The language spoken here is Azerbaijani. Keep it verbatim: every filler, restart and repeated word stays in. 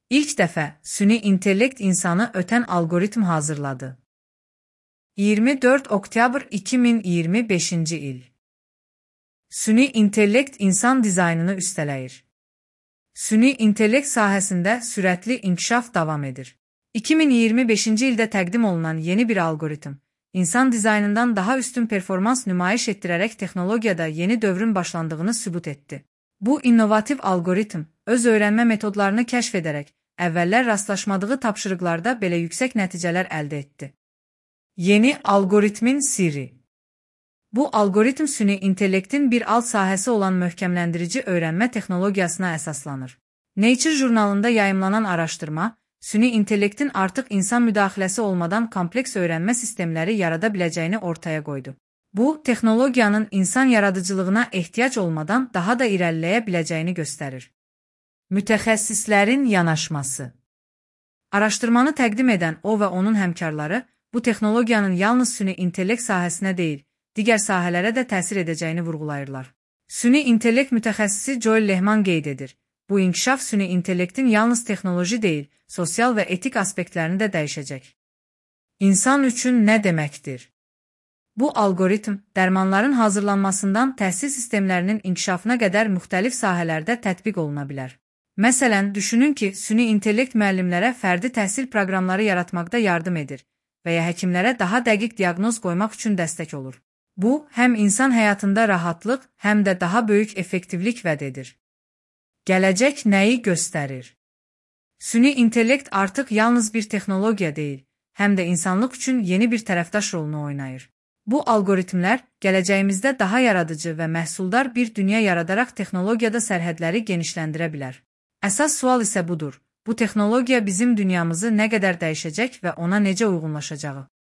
İlk dəfə süni intellekt insanı ötən algoritm hazırladı. iyirmi dörd oktyabr iki min iyirmi beşinci il. Süni intellekt insan dizaynını üstələyir. Süni intellekt sahəsində sürətli inkişaf davam edir. iki min iyirmi beşinci ildə təqdim olunan yeni bir algoritm, insan dizaynından daha üstün performans nümayiş etdirərək texnologiyada yeni dövrün başlandığını sübut etdi. Bu innovativ algoritm, öz öyrənmə metodlarını kəşf edərək, əvvəllər rastlaşmadığı tapşırıqlarda belə yüksək nəticələr əldə etdi. Yeni algoritmin sirri. Bu algoritm süni intellektin bir alt sahəsi olan möhkəmləndirici öyrənmə texnologiyasına əsaslanır. Nature jurnalında yayımlanan araşdırma, süni intellektin artıq insan müdaxiləsi olmadan kompleks öyrənmə sistemləri yarada biləcəyini ortaya qoydu. Bu, texnologiyanın insan yaradıcılığına ehtiyac olmadan daha da irəliləyə biləcəyini göstərir. Mütəxəssislərin yanaşması. Araşdırmanı təqdim edən o və onun həmkarları, bu texnologiyanın yalnız süni intellekt sahəsinə deyil, digər sahələrə də təsir edəcəyini vurğulayırlar. Süni intellekt mütəxəssisi Joel Lehman qeyd edir. Bu inkişaf süni intellektin yalnız texnoloji deyil, sosial və etik aspektlərini də dəyişəcək. İnsan üçün nə deməkdir? Bu algoritm, dərmanların hazırlanmasından təhsil sistemlərinin inkişafına qədər müxtəlif sahələrdə tətbiq oluna bilər. Məsələn, düşünün ki, süni intellekt müəllimlərə fərdi təhsil proqramları yaratmaqda yardım edir və ya həkimlərə daha dəqiq diaqnoz qoymaq üçün dəstək olur. Bu, həm insan həyatında rahatlıq, həm də daha böyük effektivlik vəd edir. Gələcək nəyi göstərir? Süni intellekt artıq yalnız bir texnologiya deyil, həm də insanlıq üçün yeni bir tərəfdaş rolunu oynayır. Bu algoritmlər gələcəyimizdə daha yaradıcı və məhsuldar bir dünya yaradaraq texnologiyada sərhədləri genişləndirə bilər. Əsas sual isə budur: bu texnologiya bizim dünyamızı nə qədər dəyişəcək və ona necə uyğunlaşacağı?